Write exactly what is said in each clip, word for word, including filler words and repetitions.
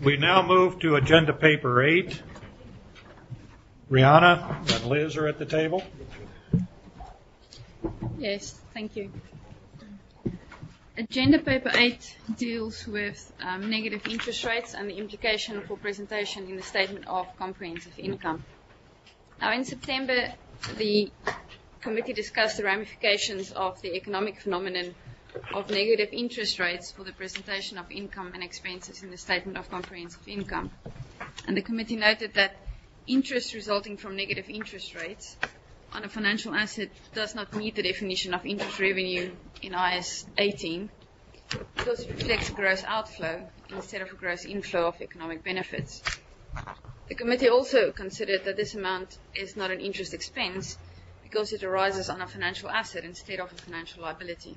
We now move to agenda paper eight. Rihanna and Liz are at the table. Yes, thank you. Agenda paper eight deals with um, negative interest rates and the implication for presentation in the statement of comprehensive income. Now, in September, the committee discussed the ramifications of the economic phenomenon of negative interest rates for the presentation of income and expenses in the statement of comprehensive income. And the committee noted that interest resulting from negative interest rates on a financial asset does not meet the definition of interest revenue in I A S eighteen because it reflects a gross outflow instead of a gross inflow of economic benefits. The committee also considered that this amount is not an interest expense because it arises on a financial asset instead of a financial liability.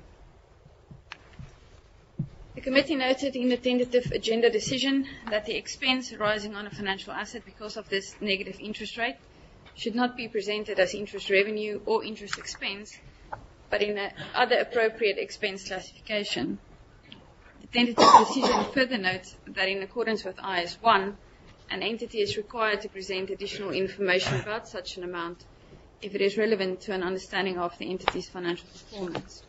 The committee noted in the tentative agenda decision that the expense arising on a financial asset because of this negative interest rate should not be presented as interest revenue or interest expense, but in a other appropriate expense classification. The tentative decision further notes that in accordance with I A S one, an entity is required to present additional information about such an amount if it is relevant to an understanding of the entity's financial performance.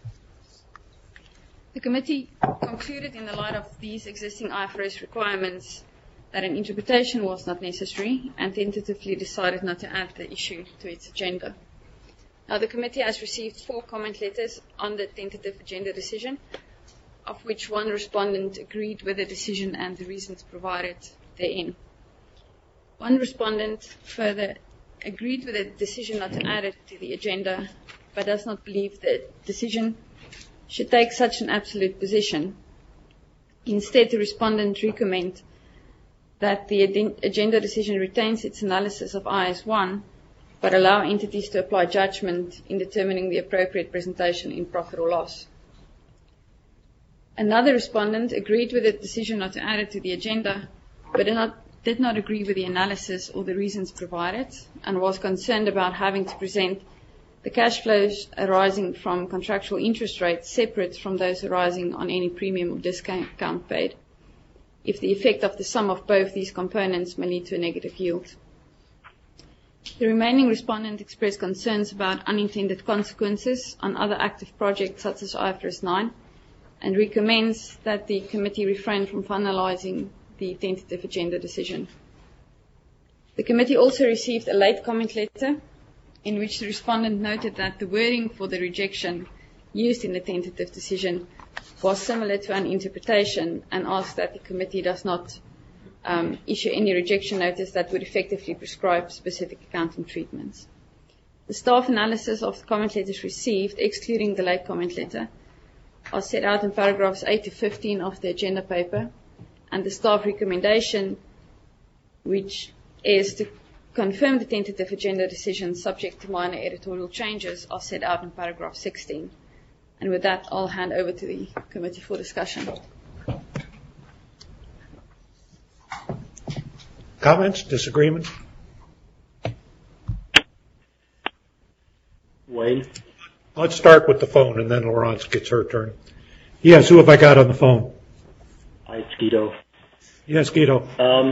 The committee concluded in the light of these existing I F R S requirements that an interpretation was not necessary and tentatively decided not to add the issue to its agenda. Now, the committee has received four comment letters on the tentative agenda decision, of which one respondent agreed with the decision and the reasons provided therein. One respondent further agreed with the decision not to add it to the agenda, but does not believe the decision should take such an absolute position. Instead, the respondent recommend that the agenda decision retains its analysis of I A S one, but allow entities to apply judgment in determining the appropriate presentation in profit or loss. Another respondent agreed with the decision not to add it to the agenda, but did not, did not agree with the analysis or the reasons provided, and was concerned about having to present the cash flows arising from contractual interest rates separate from those arising on any premium or discount paid, if the effect of the sum of both these components may lead to a negative yield. The remaining respondent expressed concerns about unintended consequences on other active projects such as I F R S nine and recommends that the committee refrain from finalizing the tentative agenda decision. The committee also received a late comment letter in which the respondent noted that the wording for the rejection used in the tentative decision was similar to an interpretation and asked that the committee does not um, issue any rejection notice that would effectively prescribe specific accounting treatments. The staff analysis of the comment letters received, excluding the late comment letter, are set out in paragraphs eight to fifteen of the agenda paper, and the staff recommendation, which is to confirm the tentative agenda decision subject to minor editorial changes, are set out in paragraph sixteen. And with that, I'll hand over to the committee for discussion. Comments? Disagreements? Wayne? Let's start with the phone, and then Laurence gets her turn. Yes, who have I got on the phone? Hi, it's Guido. Yes, Guido. Um,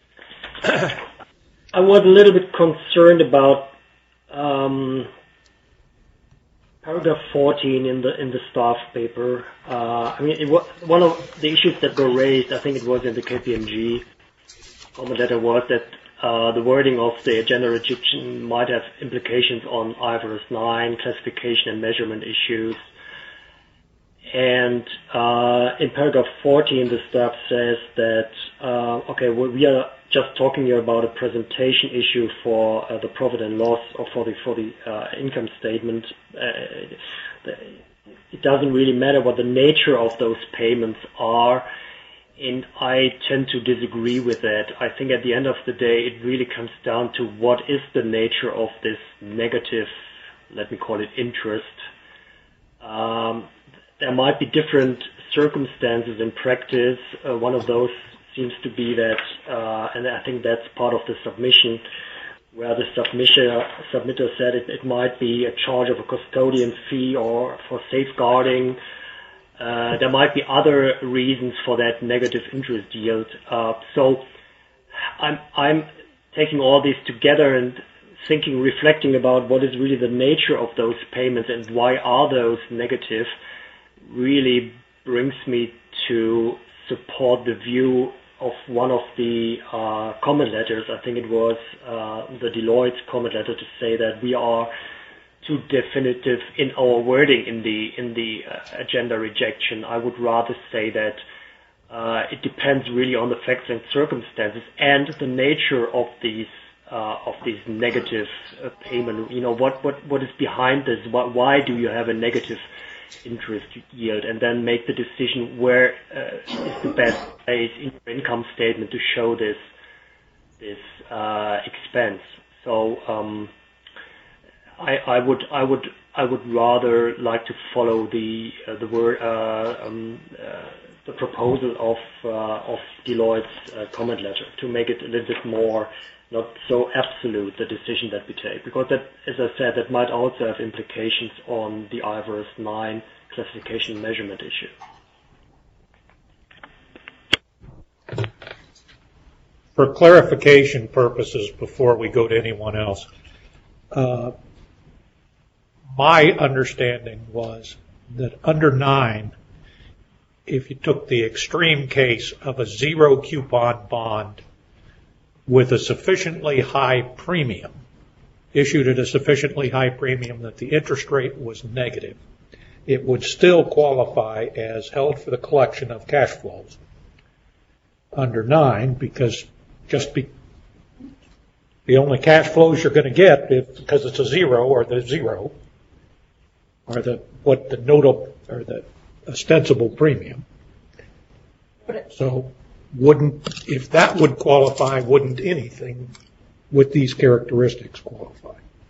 I was a little bit concerned about um, paragraph fourteen in the in the staff paper. Uh, I mean, it was one of the issues that were raised. I think it was in the K P M G comment letter was that uh, the wording of the agenda rejection might have implications on I F R S nine classification and measurement issues. And uh, in paragraph fourteen, the staff says that uh, okay, well, we are just talking here about a presentation issue for uh, the profit and loss or for the for the uh, income statement. Uh, it doesn't really matter what the nature of those payments are, and I tend to disagree with that. I think at the end of the day, it really comes down to what is the nature of this negative, let me call it interest. Um, there might be different circumstances in practice. Uh, one of those seems to be that, uh, and I think that's part of the submission, where the submitter, submitter said it, it might be a charge of a custodian fee or for safeguarding uh, there might be other reasons for that negative interest yield. Uh, so I'm, I'm taking all this together and thinking, reflecting about what is really the nature of those payments and why are those negative, really brings me to support the view of one of the uh, comment letters. I think it was uh, the Deloitte's comment letter to say that we are too definitive in our wording in the in the uh, agenda rejection. I would rather say that uh, it depends really on the facts and circumstances and the nature of these uh, of these negative uh, payment. You know, what what what is behind this? Why, why do you have a negative interest yield? And then make the decision where uh, is the best place in your income statement to show this this uh, expense. So. Um, I, I would I would I would rather like to follow the uh, the word uh, um, uh, the proposal of uh, of Deloitte's uh, comment letter to make it a little bit more not so absolute, the decision that we take, because that, as I said, that might also have implications on the I F R S nine classification and measurement issue. For clarification purposes, before we go to anyone else, uh, my understanding was that under nine, if you took the extreme case of a zero coupon bond with a sufficiently high premium, issued at a sufficiently high premium that the interest rate was negative, it would still qualify as held for the collection of cash flows under nine, because just be, the only cash flows you're going to get, if, because it's a zero or the zero, or the what the notable or the ostensible premium. So wouldn't, if that would qualify, wouldn't anything with these characteristics qualify?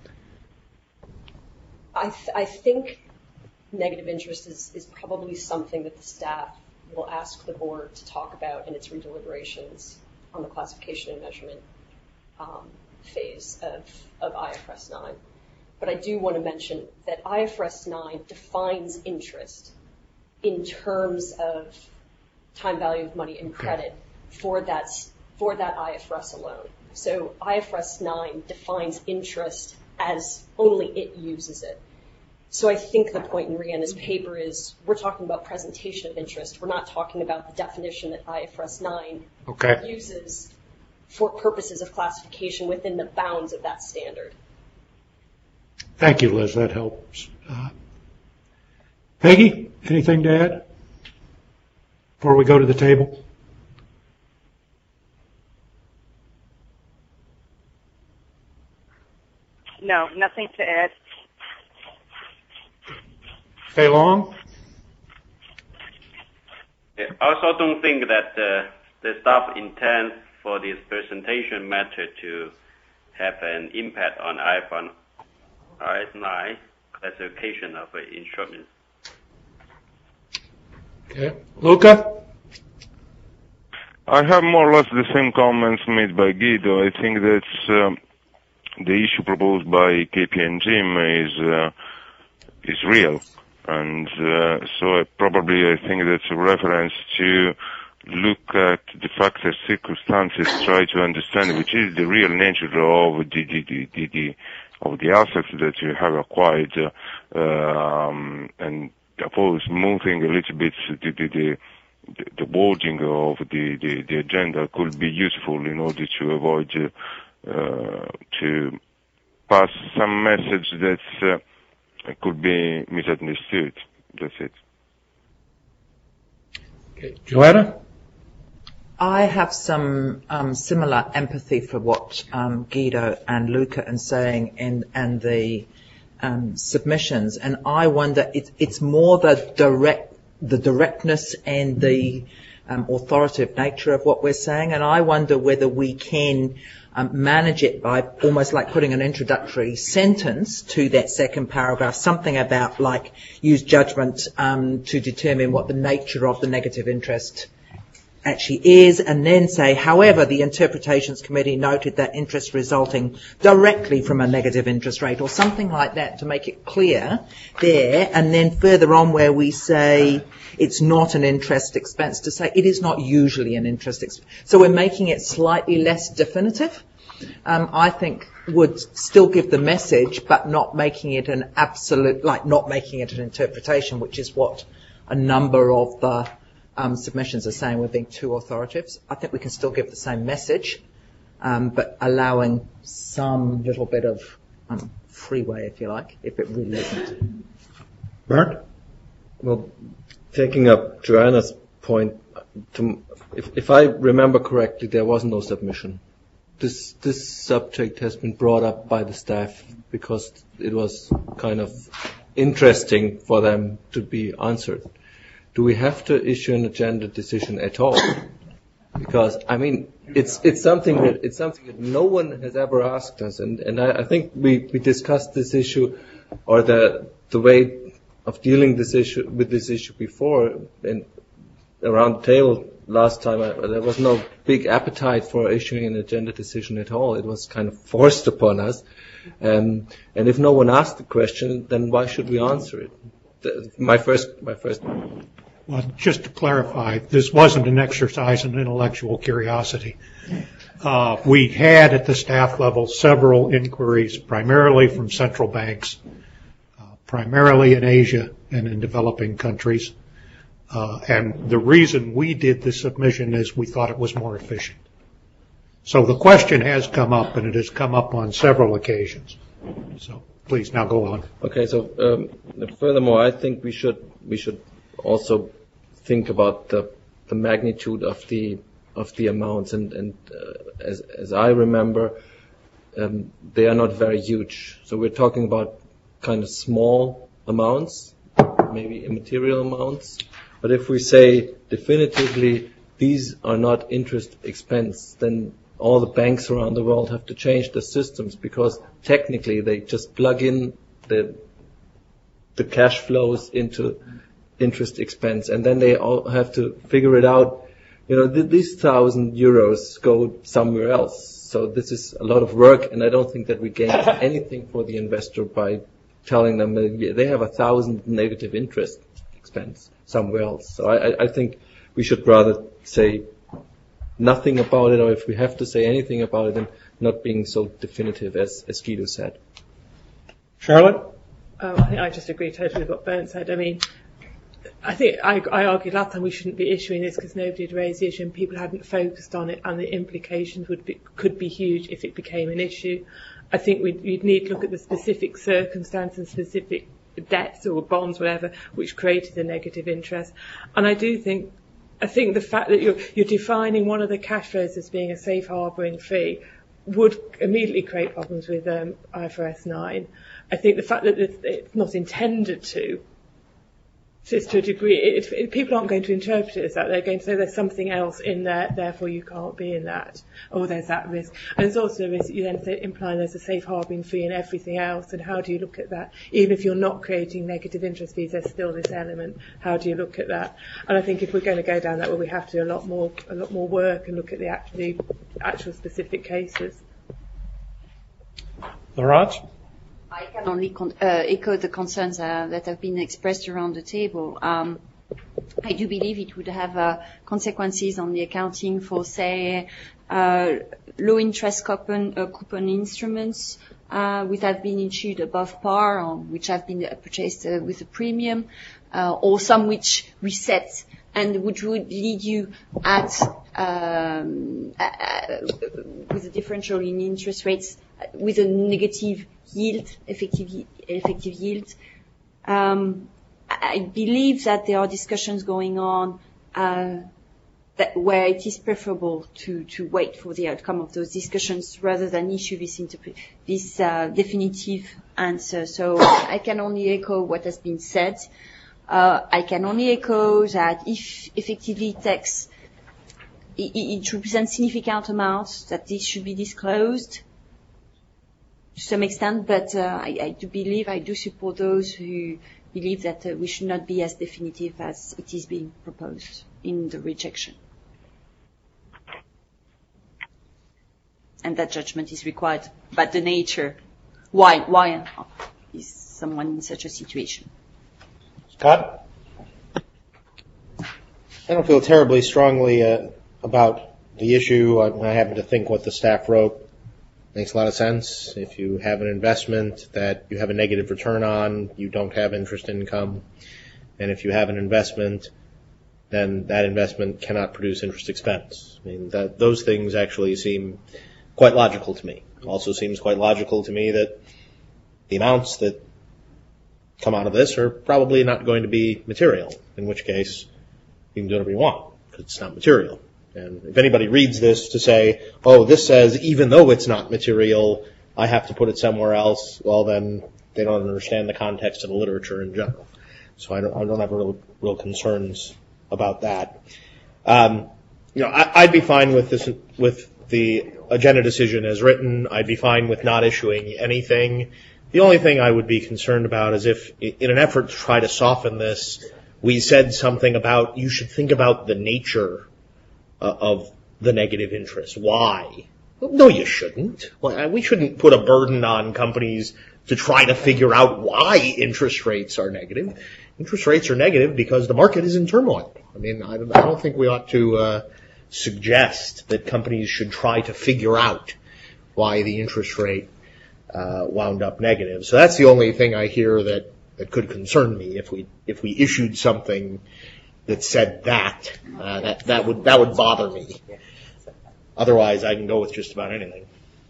I, th- I think negative interest is, is probably something that the staff will ask the board to talk about in its redeliberations on the classification and measurement um, phase of, of I F R S nine. But I do want to mention that I F R S nine defines interest in terms of time value of money and credit for that, for that I F R S alone. So I F R S nine defines interest as only it uses it. So I think the point in Rihanna's paper is we're talking about presentation of interest. We're not talking about the definition that I F R S nine okay. uses for purposes of classification within the bounds of that standard. Thank you, Liz. That helps. Uh, Peggy, anything to add before we go to the table? No, nothing to add. Stay long. I also don't think that uh, the staff intends for this presentation method to have an impact on I F R S nine classification of uh, instruments. Okay. Luca? I have more or less the same comments made by Guido. I think that um, the issue proposed by K P M G is uh, is real, and uh, so I probably I think that's a reference to look at the facts and circumstances, try to understand which is the real nature of the the, the, the, the of the assets that you have acquired, uh, um, and suppose moving a little bit the the, the the wording of the, the, the agenda could be useful in order to avoid uh, uh, to pass some message that uh, could be misunderstood. That's it. Okay. Joanna? I have some um, similar empathy for what um, Guido and Luca are saying in and the um, submissions, and I wonder it, it's more the direct the directness and the um, authoritative nature of what we're saying, and I wonder whether we can um, manage it by almost like putting an introductory sentence to that second paragraph, something about like use judgment um, to determine what the nature of the negative interest actually is, and then say, however, the Interpretations Committee noted that interest resulting directly from a negative interest rate, or something like that, to make it clear there, and then further on where we say it's not an interest expense, to say it is not usually an interest expense. So we're making it slightly less definitive, um, I think would still give the message, but not making it an absolute, like not making it an interpretation, which is what a number of the um, submissions are saying we're being too authoritative. I think we can still give the same message, um, but allowing some little bit of um, freeway, if you like, if it really isn't. Bernd? Well, taking up Joanna's point, to, if, if I remember correctly, there was no submission. This this subject has been brought up by the staff because it was kind of interesting for them to be answered. Do we have to issue an agenda decision at all? Because I mean, it's it's something that it's something that no one has ever asked us, and and I, I think we, we discussed this issue or the the way of dealing this issue with this issue before, and around the table last time. I, there was no big appetite for issuing an agenda decision at all. It was kind of forced upon us. Um, and if no one asked the question, then why should we answer it? The, my first, my first. Well, just to clarify, this wasn't an exercise in intellectual curiosity. Uh, we had at the staff level several inquiries, primarily from central banks, uh, primarily in Asia and in developing countries. Uh, and the reason we did the submission is we thought it was more efficient. So the question has come up, and it has come up on several occasions. So please, now go on. Okay. So um, furthermore, I think we should we should also think about the the magnitude of the of the amounts, and and uh, as as I remember, um, they are not very huge. So we're talking about kind of small amounts, maybe immaterial amounts. But if we say definitively these are not interest expense, then all the banks around the world have to change their systems, because technically they just plug in the the cash flows into interest expense, and then they all have to figure it out. You know, th- these thousand euros go somewhere else. So this is a lot of work, and I don't think that we gain anything for the investor by telling them that they have a thousand negative interest expense somewhere else. So I, I think we should rather say nothing about it, or if we have to say anything about it, then not being so definitive as, as Guido said. Charlotte? Um, I think I just agree totally with what Bernd said. I mean, I think I, I argued last time we shouldn't be issuing this because nobody had raised the issue and people hadn't focused on it, and the implications would be, could be huge if it became an issue. I think we'd, we'd need to look at the specific circumstances and specific debts or bonds, whatever, which created the negative interest. And I do think, I think the fact that you're, you're defining one of the cash flows as being a safe harbouring fee would immediately create problems with um, I F R S nine. I think the fact that it's not intended to, just to a degree, it, it, people aren't going to interpret it as that. They're going to say there's something else in there, therefore you can't be in that. Or there's that risk. And there's also a risk that you then say, implying there's a safe harbouring fee in everything else. And how do you look at that? Even if you're not creating negative interest fees, there's still this element. How do you look at that? And I think if we're going to go down that way, we have to do a lot more, a lot more work and look at the actually, actual specific cases. Laurence? I can only con- uh, echo the concerns uh, that have been expressed around the table. Um, I do believe it would have uh, consequences on the accounting for, say, uh, low interest coupon, uh, coupon instruments uh, which have been issued above par, or which have been uh, purchased uh, with a premium, uh, or some which reset and which would lead you at um, uh, with a differential in interest rates with a negative yield, effective, effective yield. Um, I believe that there are discussions going on uh, that where it is preferable to, to wait for the outcome of those discussions rather than issue this, interpre- this uh, definitive answer. So I can only echo what has been said. Uh, I can only echo that if effectively it takes, it, it represents significant amounts, that this should be disclosed to some extent, but uh, I, I do believe, I do support those who believe that uh, we should not be as definitive as it is being proposed in the rejection. and that judgment is required. But the nature, why, why is someone in such a situation? Scott? I don't feel terribly strongly uh, about the issue. I, I happen to think what the staff wrote makes a lot of sense. If you have an investment that you have a negative return on, you don't have interest income. And if you have an investment, then that investment cannot produce interest expense. I mean, that, those things actually seem quite logical to me. Also seems quite logical to me that the amounts that come out of this are probably not going to be material, in which case you can do whatever you want, because it's not material. And if anybody reads this to say, oh, this says even though it's not material, I have to put it somewhere else, well, then they don't understand the context of the literature in general. So I don't, I don't have real, real concerns about that. Um, you know, I, I'd be fine with this, with the agenda decision as written. I'd be fine with not issuing anything. The only thing I would be concerned about is if, in an effort to try to soften this, we said something about you should think about the nature uh, of the negative interest. Why? Well, no, you shouldn't. Well, we shouldn't put a burden on companies to try to figure out why interest rates are negative. Interest rates are negative because the market is in turmoil. I mean, I don't, I don't think we ought to uh, suggest that companies should try to figure out why the interest rate uh, wound up negative. So that's the only thing I hear that, that could concern me. If we if we issued something that said that, uh, that that would that would bother me. Otherwise, I can go with just about anything.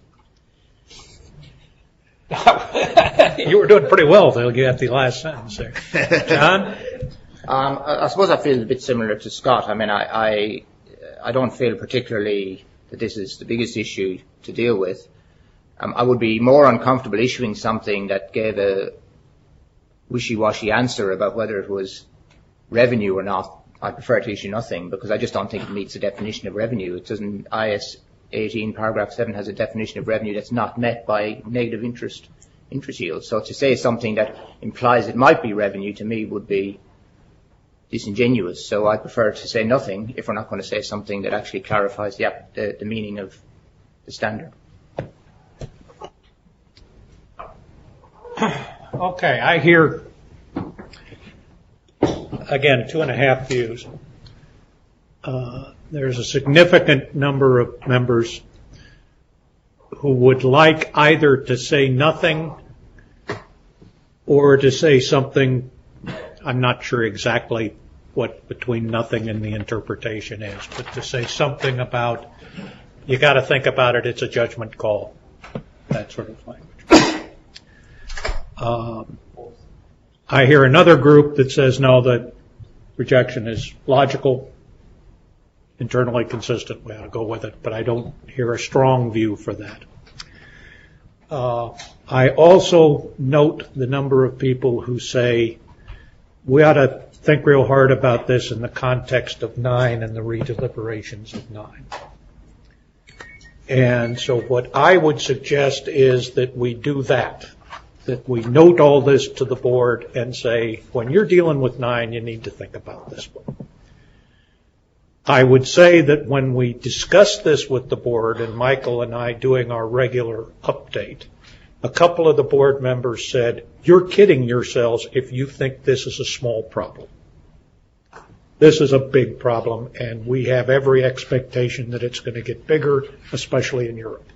You were doing pretty well till you got the last sentence there. John? Um, I, I suppose I feel a bit similar to Scott. I mean, I, I, I don't feel particularly that this is the biggest issue to deal with. Um, I would be more uncomfortable issuing something that gave a wishy-washy answer about whether it was revenue or not. I prefer to issue nothing because I just don't think it meets the definition of revenue. It doesn't. I S eighteen paragraph seven has a definition of revenue that's not met by negative interest interest yields. So to say something that implies it might be revenue to me would be disingenuous. So I prefer to say nothing if we're not going to say something that actually clarifies the, the, the meaning of the standard. Okay, I hear, again, two and a half views. Uh, there's a significant number of members who would like either to say nothing or to say something. I'm not sure exactly what between nothing and the interpretation is, but to say something about, you got to think about it, it's a judgment call, that sort of language. Um, I hear another group that says no, that rejection is logical, internally consistent, we ought to go with it, but I don't hear a strong view for that. Uh, I also note the number of people who say we ought to think real hard about this in the context of nine and the redeliberations of nine. And so what I would suggest is that we do that, that we note all this to the board and say, when you're dealing with nine, you need to think about this one. I would say that when we discussed this with the board and Michael and I doing our regular update, a couple of the board members said, you're kidding yourselves if you think this is a small problem. This is a big problem, and we have every expectation that it's going to get bigger, especially in Europe.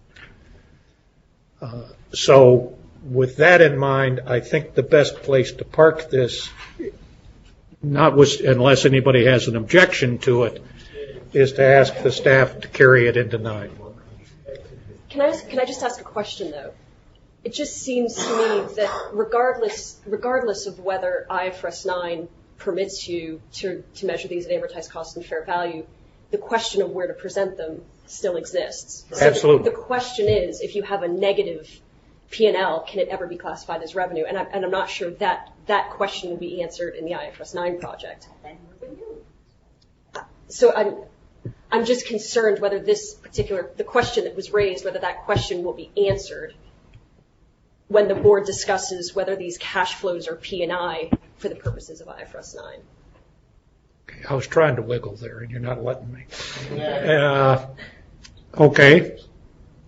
Uh, so with that in mind, I think the best place to park this, not with, unless anybody has an objection to it, is to ask the staff to carry it into nine. Can I, can I just ask a question, though? It just seems to me that regardless, regardless of whether I F R S nine permits you to, to measure these at amortized cost and fair value, the question of where to present them still exists. So Absolutely. The, the question is, if you have a negative P and L, can it ever be classified as revenue? And, I, and I'm not sure that that question will be answered in the I F R S nine project. So I'm, I'm just concerned whether this particular, the question that was raised, whether that question will be answered when the board discusses whether these cash flows are P and I for the purposes of I F R S nine. I was trying to wiggle there, and you're not letting me. Uh, okay.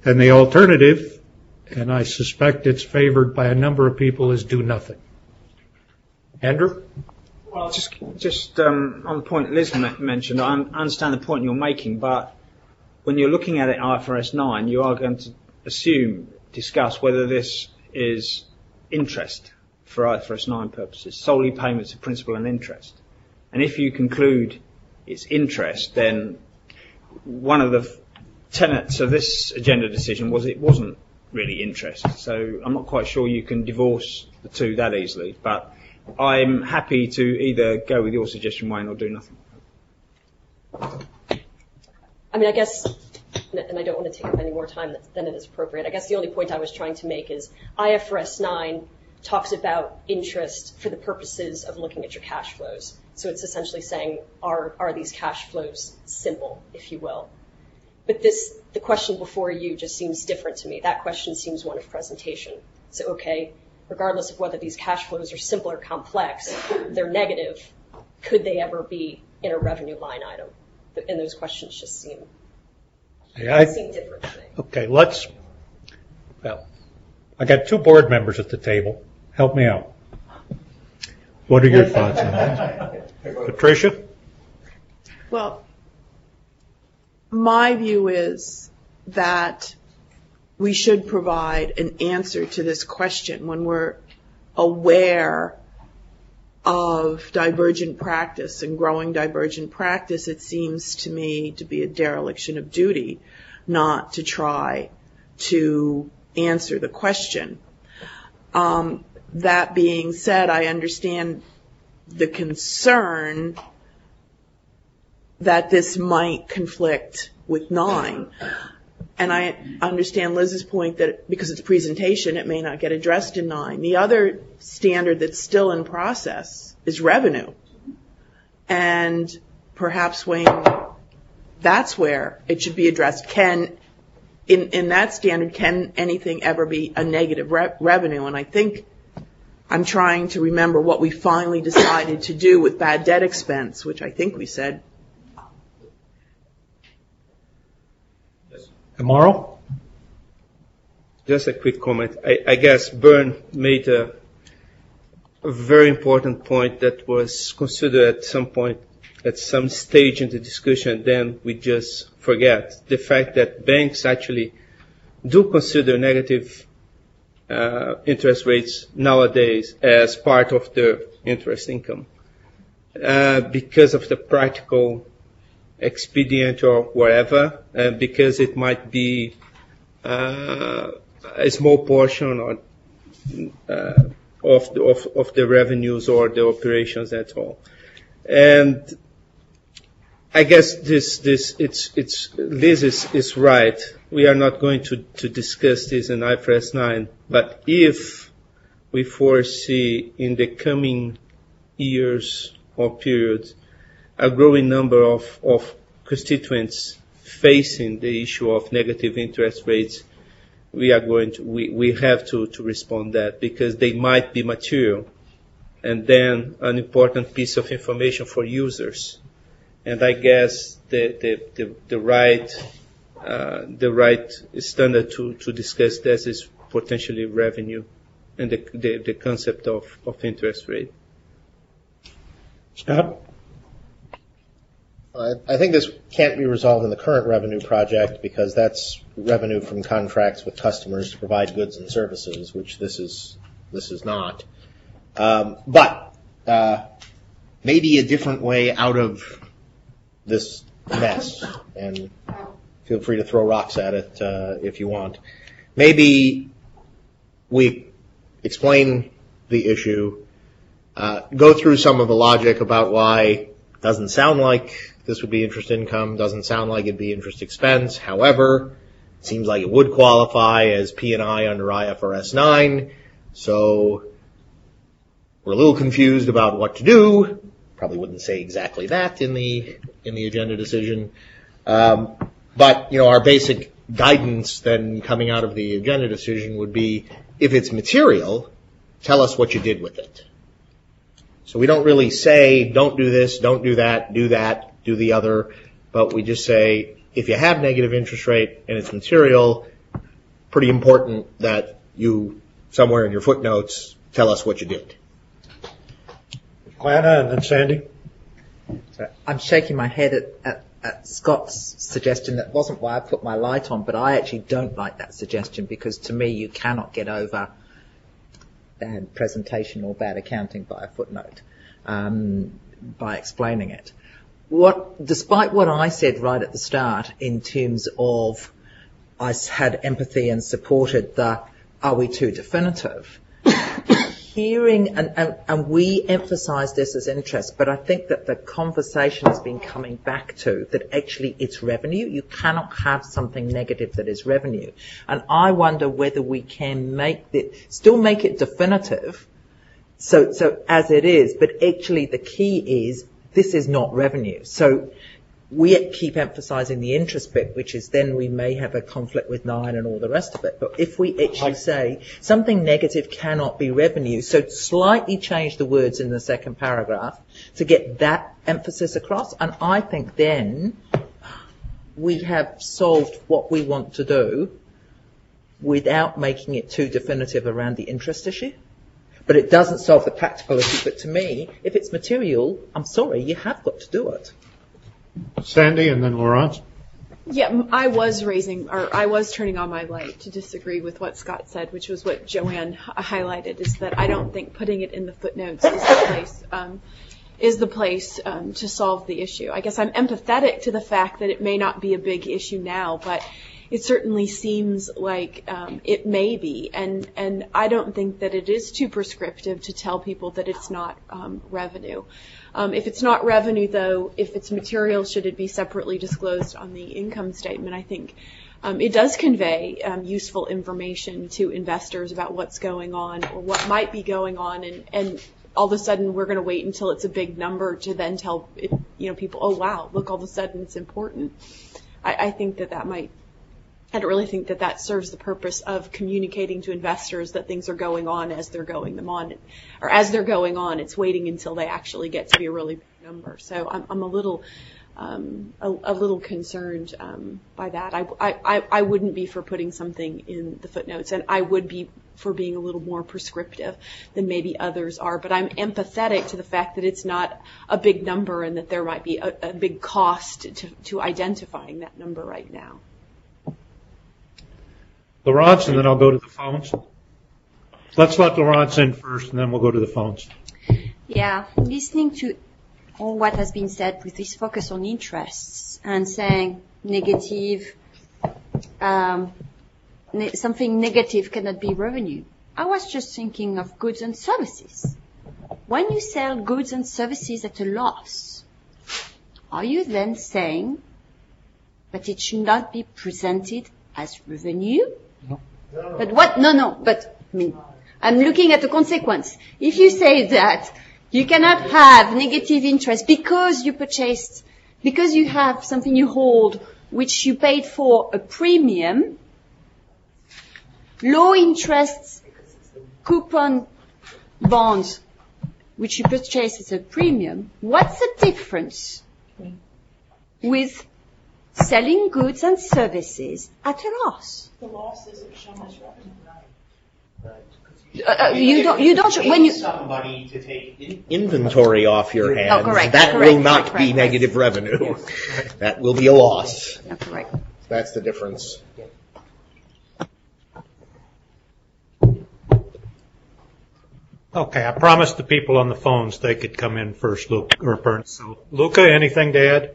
And the alternative, and I suspect it's favored by a number of people, is do nothing. Andrew? Well, just just um, on the point Liz mentioned, I understand the point you're making, but when you're looking at it I F R S nine, you are going to assume, discuss whether this is interest for I F R S nine purposes, solely payments of principal and interest. And if you conclude it's interest, then one of the tenets of this agenda decision was it wasn't really interest. So I'm not quite sure you can divorce the two that easily, but I'm happy to either go with your suggestion, Wayne, or do nothing. I mean, I guess, and I don't want to take up any more time than it is appropriate, I guess the only point I was trying to make is I F R S nine talks about interest for the purposes of looking at your cash flows. So it's essentially saying, are, are these cash flows simple, if you will? But this, the question before you just seems different to me. That question seems one of presentation. So, okay, regardless of whether these cash flows are simple or complex, they're negative. Could they ever be in a revenue line item? And those questions just seem, Yeah, I, seem different to me. Okay, let's, well, I got two board members at the table. Help me out. What are your thoughts on that? Patricia? Well, my view is that we should provide an answer to this question when we're aware of divergent practice and growing divergent practice. It seems to me to be a dereliction of duty not to try to answer the question. Um, that being said, I understand the concern that this might conflict with nine. And I understand Liz's point that because it's a presentation, it may not get addressed in nine. The other standard that's still in process is revenue. And perhaps, Wayne, that's where it should be addressed. Can, in, in that standard, can anything ever be a negative re- revenue? And I think I'm trying to remember what we finally decided to do with bad debt expense, which I think we said. Tomorrow? Just a quick comment. I, I guess Bern made a, a very important point that was considered at some point, at some stage in the discussion, then we just forget. The fact that banks actually do consider negative uh, interest rates nowadays as part of their interest income uh, because of the practical expedient or whatever, uh, because it might be uh, a small portion or, uh, of, the, of, of the revenues or the operations at all. And I guess this, this, it's, it's, Liz is, is right. We are not going to, to discuss this in I F R S nine, but if we foresee in the coming years or periods a growing number of, of constituents facing the issue of negative interest rates, we are going to, we, we have to, to respond that because they might be material and then an important piece of information for users. And I guess the, the, the, the right, uh, the right standard to, to discuss this is potentially revenue and the, the, the concept of, of interest rate. Scott? I, I think this can't be resolved in the current revenue project because that's revenue from contracts with customers to provide goods and services, which this is, this is not. Um, but, uh, maybe a different way out of this mess, and feel free to throw rocks at it uh, if you want. Maybe we explain the issue, uh, go through some of the logic about why it doesn't sound like this would be interest income, doesn't sound like it'd be interest expense. However, it seems like it would qualify as P and I under I F R S nine, so we're a little confused about what to do. Probably wouldn't say exactly that in the in the agenda decision. Um, but, you know, our basic guidance then coming out of the agenda decision would be, if it's material, tell us what you did with it. So we don't really say, don't do this, don't do that, do that, do the other, but we just say, if you have negative interest rate and it's material, pretty important that you, somewhere in your footnotes, tell us what you did. Glenna and then Sandy. I'm shaking my head at, at, at Scott's suggestion. That wasn't why I put my light on, but I actually don't like that suggestion because to me you cannot get over bad presentation or bad accounting by a footnote, um, by explaining it. What, despite what I said right at the start in terms of I had empathy and supported the are we too definitive, hearing, and, and, and we emphasise this as interest, but I think that the conversation has been coming back to that actually it's revenue. You cannot have something negative that is revenue. And I wonder whether we can make it, still make it definitive, so, so as it is, but actually the key is this is not revenue. So we keep emphasising the interest bit, which is then we may have a conflict with nine and all the rest of it. But if we actually say something negative cannot be revenue, so slightly change the words in the second paragraph to get that emphasis across, and I think then we have solved what we want to do without making it too definitive around the interest issue. But it doesn't solve the practical issue. But to me, if it's material, I'm sorry, you have got to do it. Sandy and then Laurence. Yeah, I was raising, or I was turning on my light to disagree with what Scott said, which was what Joanne highlighted, is that I don't think putting it in the footnotes is the place, um, is the place um, to solve the issue. I guess I'm empathetic to the fact that it may not be a big issue now, but it certainly seems like um, it may be, and, and I don't think that it is too prescriptive to tell people that it's not um, revenue. Um, if it's not revenue, though, if it's material, should it be separately disclosed on the income statement? I think um, it does convey um, useful information to investors about what's going on or what might be going on, and, and all of a sudden we're going to wait until it's a big number to then tell it, you know, people, oh, wow, look, all of a sudden it's important. I, I think that that might I don't really think that that serves the purpose of communicating to investors that things are going on as they're going them on, or as they're going on. It's waiting until they actually get to be a really big number. So I'm, I'm a little, um, a, a little concerned um, by that. I, I, I wouldn't be for putting something in the footnotes, and I would be for being a little more prescriptive than maybe others are. But I'm empathetic to the fact that it's not a big number and that there might be a, a big cost to, to identifying that number right now. Laurence, and then I'll go to the phones. Let's let Laurence in first, and then we'll go to the phones. Yeah, listening to all what has been said with this focus on interests and saying negative, um, ne- something negative cannot be revenue. I was just thinking of goods and services. When you sell goods and services at a loss, are you then saying that it should not be presented as revenue? No. But what? No, no. But I mean, I'm looking at the consequence. If you say that you cannot have negative interest because you purchased, because you have something you hold which you paid for a premium, low interest coupon bonds which you purchased as a premium, what's the difference with selling goods and services at a loss? The loss isn't shown as revenue. Uh, you don't. You don't. When you somebody to take inventory off your hands, oh, correct, that correct, will not correct, be correct, negative right. revenue. That will be a loss. Yeah, correct. That's the difference. Okay, I promised the people on the phones they could come in first, Luke or Bernd. So, Luca, anything to add?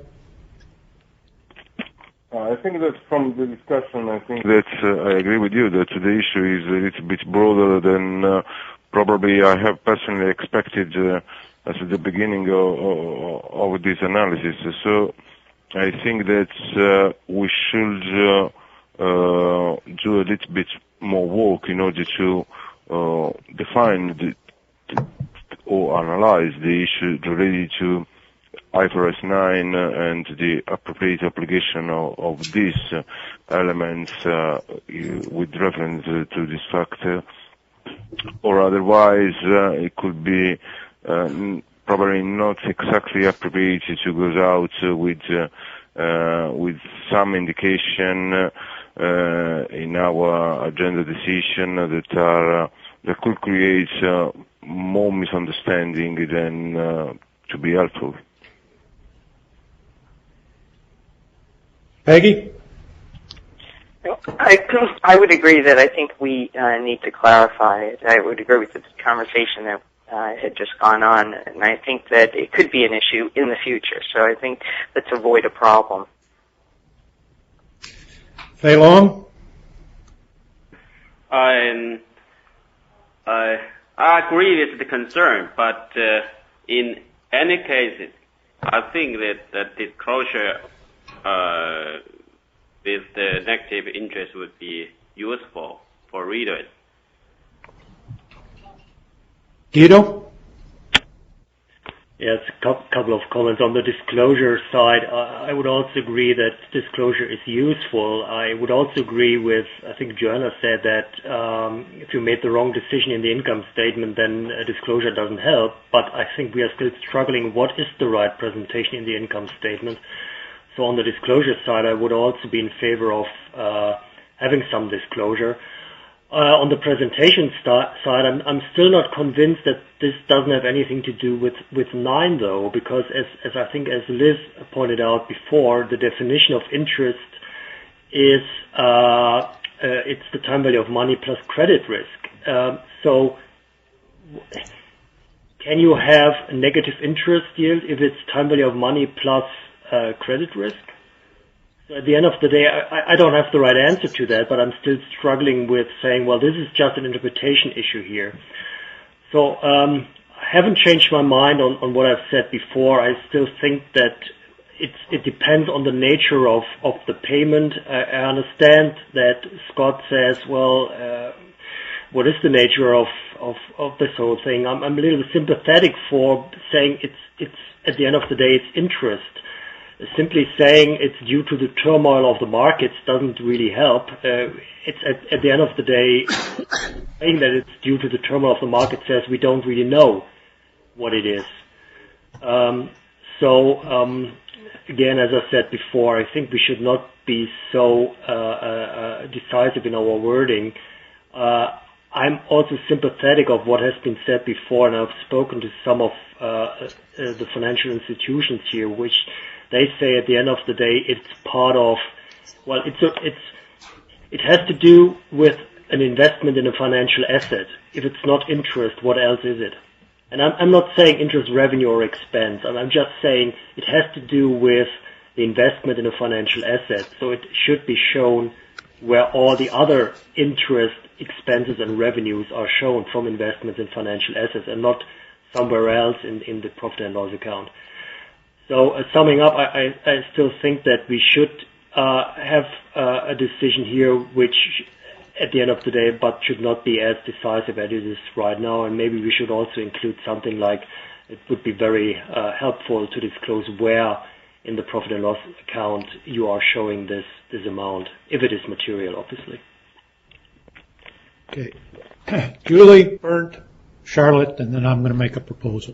Uh, I think that from the discussion, I think that uh, I agree with you that the issue is a little bit broader than uh, probably I have personally expected uh, at the beginning of, of, of this analysis. So I think that uh, we should uh, uh, do a little bit more work in order to uh, define the, or analyze the issue related to I F R S nine uh, and the appropriate application of, of these uh, elements uh, with reference uh, to this factor, or otherwise uh, it could be uh, probably not exactly appropriate to go out uh, with uh, uh, with some indication uh, uh, in our agenda decision that are uh, that could create uh, more misunderstanding than uh, to be helpful. Peggy? I, I would agree that I think we uh, need to clarify it. I would agree with the conversation that uh, had just gone on, and I think that it could be an issue in the future. So I think let's avoid a problem. Fei Long? I, I, I agree with the concern, but uh, in any case, I think that that disclosure uh, with the negative interest would be useful for readers. Guido? Yes, a couple of comments on the disclosure side. I would also agree that disclosure is useful. I would also agree with, I think Joanna said that um, if you made the wrong decision in the income statement, then a disclosure doesn't help. But I think we are still struggling. What is the right presentation in the income statement? So on the disclosure side, I would also be in favor of uh, having some disclosure. Uh, on the presentation st- side, I'm, I'm still not convinced that this doesn't have anything to do with, with nine, though, because as, as I think as Liz pointed out before, the definition of interest is uh, uh, it's the time value of money plus credit risk. Um, so can you have a negative interest yield if it's time value of money plus uh, credit risk? So at the end of the day, I, I don't have the right answer to that, but I'm still struggling with saying, well, this is just an interpretation issue here. So um, I haven't changed my mind on, on what I've said before. I still think that it's, it depends on the nature of, of the payment. I, I understand that Scott says, well, uh, what is the nature of, of, of this whole thing? I'm, I'm a little sympathetic for saying it's, it's at the end of the day, it's interest. Simply saying it's due to the turmoil of the markets doesn't really help. Uh, it's at, at the end of the day, saying that it's due to the turmoil of the market says we don't really know what it is. Um, so, um, again, as I said before, I think we should not be so uh, uh, decisive in our wording. Uh, I'm also sympathetic of what has been said before, and I've spoken to some of uh, uh, the financial institutions here, which they say at the end of the day it's part of, well, it's a, it's it has to do with an investment in a financial asset. If it's not interest, what else is it? And I'm, I'm not saying interest, revenue, or expense. I'm just saying it has to do with the investment in a financial asset. So it should be shown where all the other interest, expenses, and revenues are shown from investments in financial assets, and not somewhere else in, in the profit and loss account. So uh, summing up, I, I, I still think that we should uh, have uh, a decision here which, at the end of the day, but should not be as decisive as it is right now. And maybe we should also include something like it would be very uh, helpful to disclose where in the profit and loss account you are showing this, this amount, if it is material, obviously. Okay. Julie, Bernd, Charlotte, and then I'm going to make a proposal.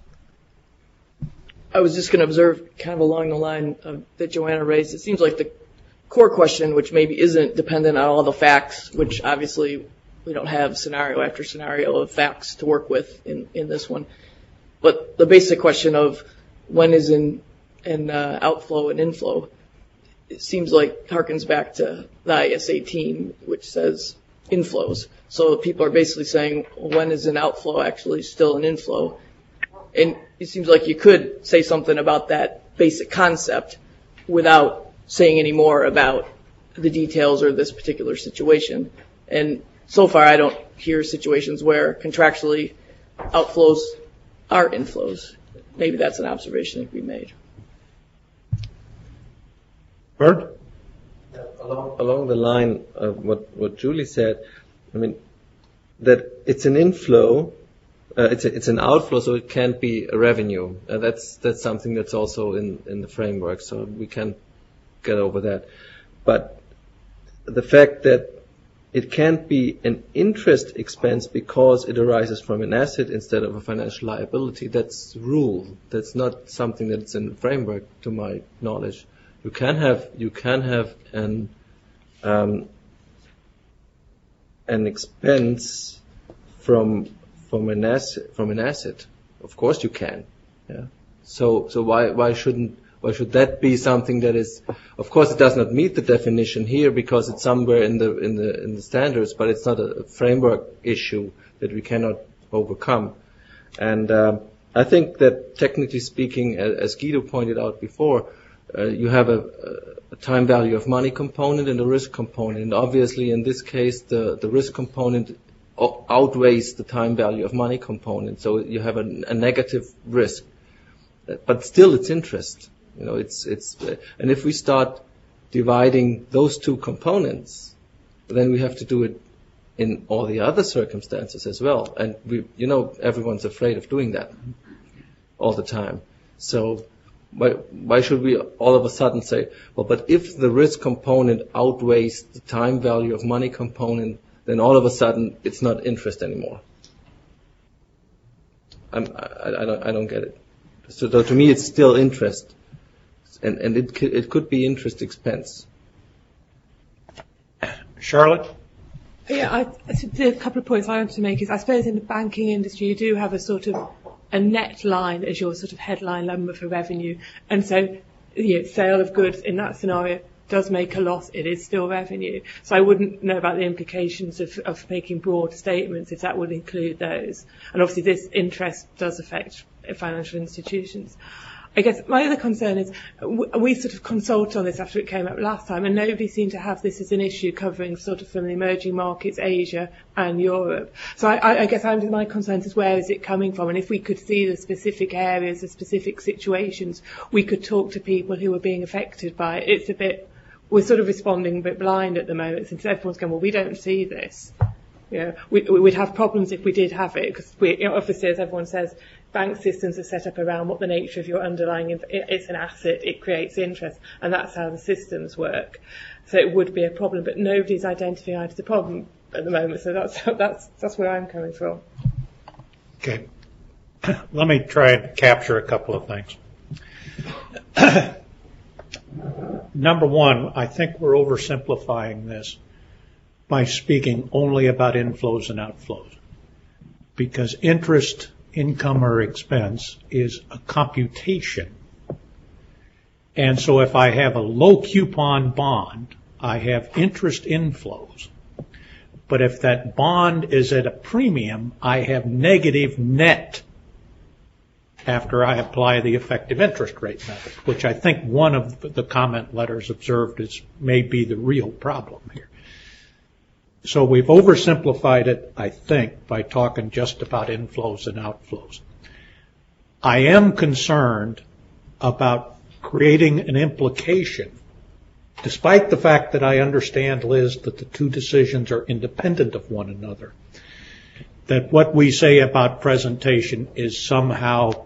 I was just going to observe kind of along the line of, that Joanna raised. It seems like the core question, which maybe isn't dependent on all the facts, which obviously we don't have scenario after scenario of facts to work with in, in this one. But the basic question of when is an, an uh, outflow and inflow, it seems like harkens back to the I S eighteen, which says inflows. So people are basically saying, well, when is an outflow actually still an inflow? And it seems like you could say something about that basic concept without saying any more about the details or this particular situation. And so far, I don't hear situations where contractually outflows are inflows. Maybe that's an observation that can be made. Bert? Along, along the line of what, what Julie said, I mean, that it's an inflow, uh, it's a, it's an outflow, so it can't be a revenue. Uh, that's that's something that's also in, in the framework, so we can't get over that. But the fact that it can't be an interest expense because it arises from an asset instead of a financial liability, that's the rule. That's not something that's in the framework, to my knowledge. You can have you can have an um, an expense from from an asset from an asset. Of course you can. Yeah. So so why why shouldn't why should that be something that is, of course it does not meet the definition here because it's somewhere in the in the in the standards, but it's not a framework issue that we cannot overcome. And um, I think that technically speaking, as Guido pointed out before, uh, you have a, a time value of money component and a risk component. And obviously in this case, the, the risk component outweighs the time value of money component. So you have a, a negative risk, but still it's interest. You know, it's, it's, uh, and if we start dividing those two components, then we have to do it in all the other circumstances as well. And we, you know, everyone's afraid of doing that all the time. So why, why should we all of a sudden say, well, but if the risk component outweighs the time value of money component, then all of a sudden it's not interest anymore. I'm, I, I, don't, I don't get it. So, so to me it's still interest. And, and it, it could be interest expense. Charlotte? Yeah, I, a couple of points I want to make is I suppose in the banking industry you do have a sort of a net line as your sort of headline number for revenue. And so, you know, sale of goods in that scenario does make a loss, it is still revenue. So I wouldn't know about the implications of, of making broad statements if that would include those. And obviously this interest does affect financial institutions. I guess my other concern is we sort of consulted on this after it came up last time, and nobody seemed to have this as an issue covering sort of from the emerging markets, Asia and Europe. So I, I guess I'm, my concern is where is it coming from, and if we could see the specific areas, the specific situations, we could talk to people who are being affected by it. It's a bit, we're sort of responding a bit blind at the moment, since everyone's going, well, we don't see this. You know, we, we'd have problems if we did have it, because we, you know, obviously, as everyone says, bank systems are set up around what the nature of your underlying, it's an asset, it creates interest, and that's how the systems work. So it would be a problem, but nobody's identified the problem at the moment, so that's, that's, that's where I'm coming from. Okay. Let me try and capture a couple of things. Number one, I think we're oversimplifying this by speaking only about inflows and outflows, because interest, income, or expense is a computation. And so if I have a low coupon bond, I have interest inflows. But if that bond is at a premium, I have negative net after I apply the effective interest rate method, which I think one of the comment letters observed is may be the real problem here. So we've oversimplified it, I think, by talking just about inflows and outflows. I am concerned about creating an implication, despite the fact that I understand, Liz, that the two decisions are independent of one another, that what we say about presentation is somehow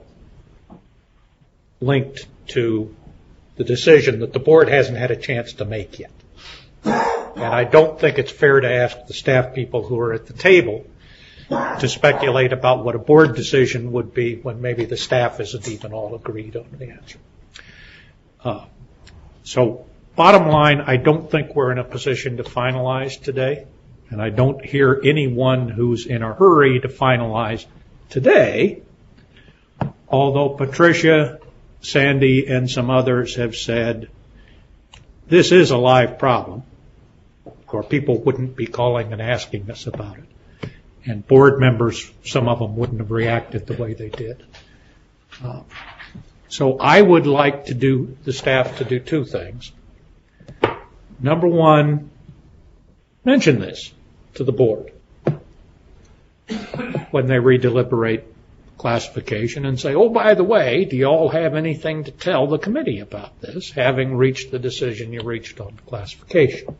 linked to the decision that the board hasn't had a chance to make yet. And I don't think it's fair to ask the staff people who are at the table to speculate about what a board decision would be when maybe the staff isn't even all agreed on the answer. Uh, so bottom line, I don't think we're in a position to finalize today, and I don't hear anyone who's in a hurry to finalize today, although Patricia, Sandy, and some others have said this is a live problem, or people wouldn't be calling and asking us about it. And board members, some of them wouldn't have reacted the way they did. Uh, so I would like to do the staff to do two things. Number one, mention this to the board when they redeliberate classification and say, oh, by the way, do you all have anything to tell the committee about this, having reached the decision you reached on classification?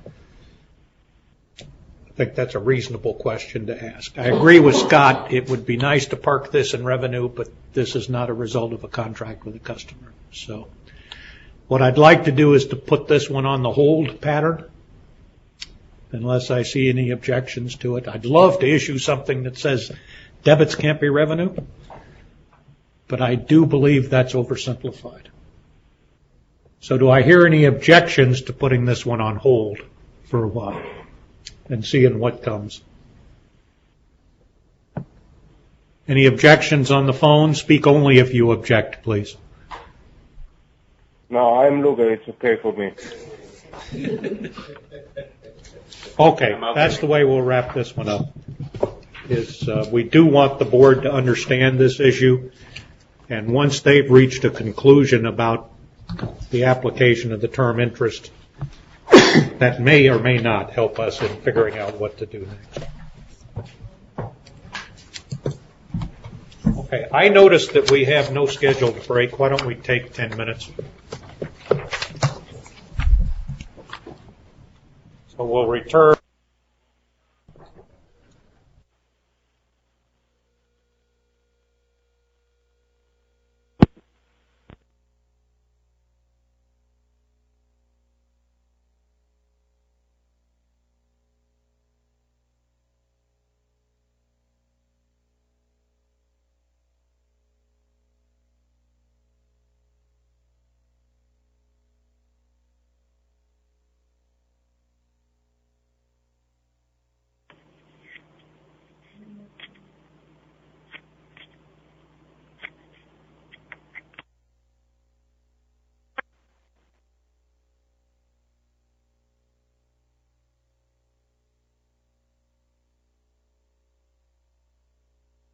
I think that's a reasonable question to ask. I agree with Scott. It would be nice to park this in revenue, but this is not a result of a contract with a customer. So what I'd like to do is to put this one on the hold pattern, unless I see any objections to it. I'd love to issue something that says debits can't be revenue, but I do believe that's oversimplified. So do I hear any objections to putting this one on hold for a while and seeing what comes. Any objections on the phone? Speak only if you object, please. No, I'm Luca. It's okay for me. Okay, that's the way we'll wrap this one up. Is uh, we do want the board to understand this issue, and once they've reached a conclusion about the application of the term interest, that may or may not help us in figuring out what to do next. Okay, I noticed that we have no scheduled break. Why don't we take ten minutes? So we'll return.